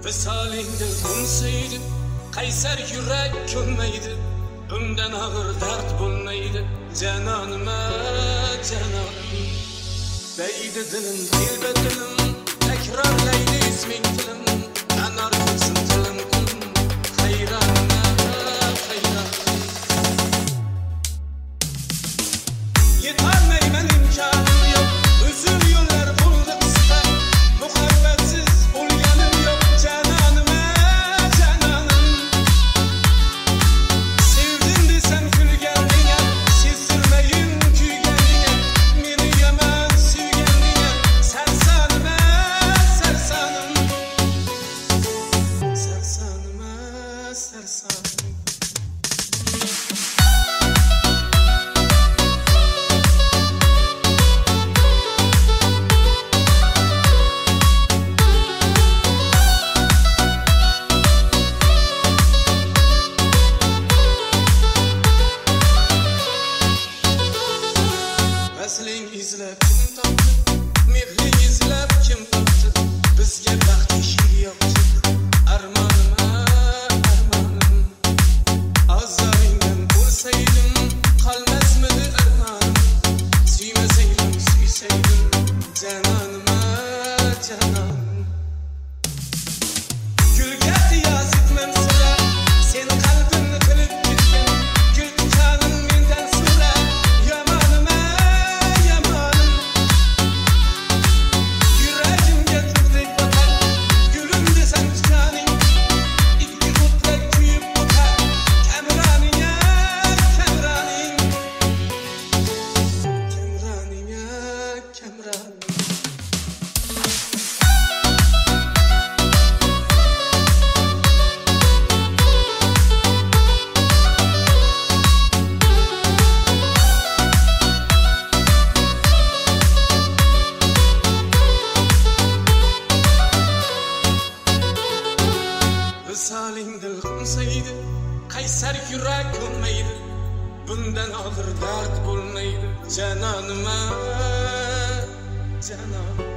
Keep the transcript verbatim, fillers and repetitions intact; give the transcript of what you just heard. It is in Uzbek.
Visalingda unsaydi, qaysar yurak ko'nmaydi, bundan og'ir dard bo'lmaydi, janonima, janonim. Deydi dilim, dilba dilim, takrorlaydi isming tilim, anar qilsin tilim tilim, hayronima, hayronim. Yetolmayman imkonim yo'q, uzun yo'llar bo'ldi qisqa, muhabbatsiz bo'lganim yo'q, janonima, janonim. Sevdim desam kulganinga, sezdirmayin kuyganinga, meni yomon suyganinga, sarsanima, sarsanim. Sarsanima, sarsanim. Asling izlab kim topdi, mehring izlab kim topdi, bizga baxt eshik yopdi, armonima, armonim. Ozoringdan ko'rsaydim, qolmasmidi armonim, suymasaydim, suysaydim, janonima, janonim. Gulga qiyos etmam sira, sen qalbimni qilib ketgan, gul tikanim mendan sira, yomonima, yomonim. Yuragimga turdek botar, gulim desam tikaning, ikki o'tlar kuyib o'tar, kamroninga, kamroning. Kamroninga, kamroning. Visalingda unsaydi, qaysar yurak ko'nmaydi, bundan og'ir dard bo'lmaydi, janonima, janonim.